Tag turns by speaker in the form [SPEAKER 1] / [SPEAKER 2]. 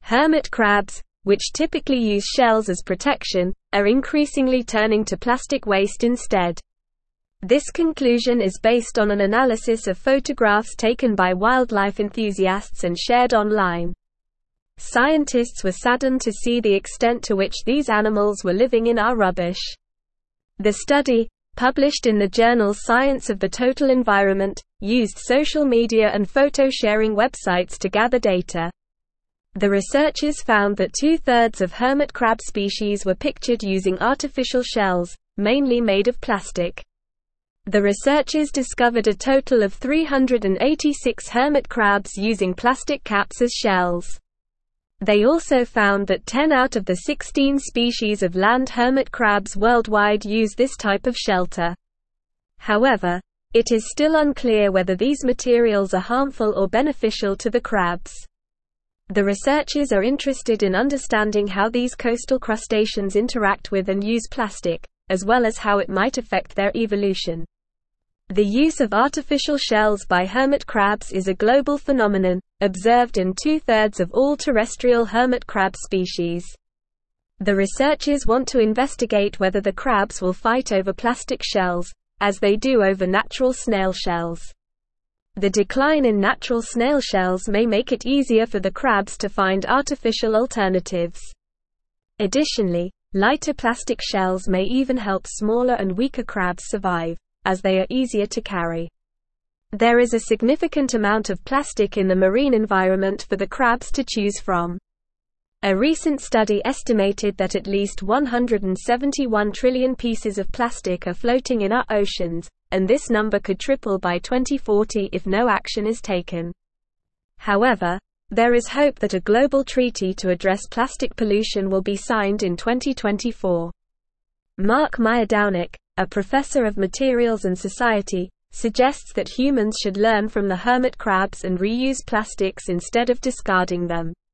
[SPEAKER 1] Hermit crabs, which typically use shells as protection, are increasingly turning to plastic waste instead. This conclusion is based on an analysis of photographs taken by wildlife enthusiasts and shared online. Scientists were saddened to see the extent to which these animals were living in our rubbish. The study, published in the journal Science of the Total Environment, used social media and photo-sharing websites to gather data. The researchers found that 2/3 of hermit crab species were pictured using artificial shells, mainly made of plastic. The researchers discovered a total of 386 hermit crabs using plastic caps as shells. They also found that 10 out of the 16 species of land hermit crabs worldwide use this type of shelter. However, it is still unclear whether these materials are harmful or beneficial to the crabs. The researchers are interested in understanding how these coastal crustaceans interact with and use plastic, as well as how it might affect their evolution. The use of artificial shells by hermit crabs is a global phenomenon, observed in 2/3 of all terrestrial hermit crab species. The researchers want to investigate whether the crabs will fight over plastic shells, as they do over natural snail shells. The decline in natural snail shells may make it easier for the crabs to find artificial alternatives. Additionally, lighter plastic shells may even help smaller and weaker crabs survive, as they are easier to carry. There is a significant amount of plastic in the marine environment for the crabs to choose from. A recent study estimated that at least 171 trillion pieces of plastic are floating in our oceans, and this number could triple by 2040 if no action is taken. However, there is hope that a global treaty to address plastic pollution will be signed in 2024. Mark Meyerdownick, a professor of materials and society, suggests that humans should learn from the hermit crabs and reuse plastics instead of discarding them.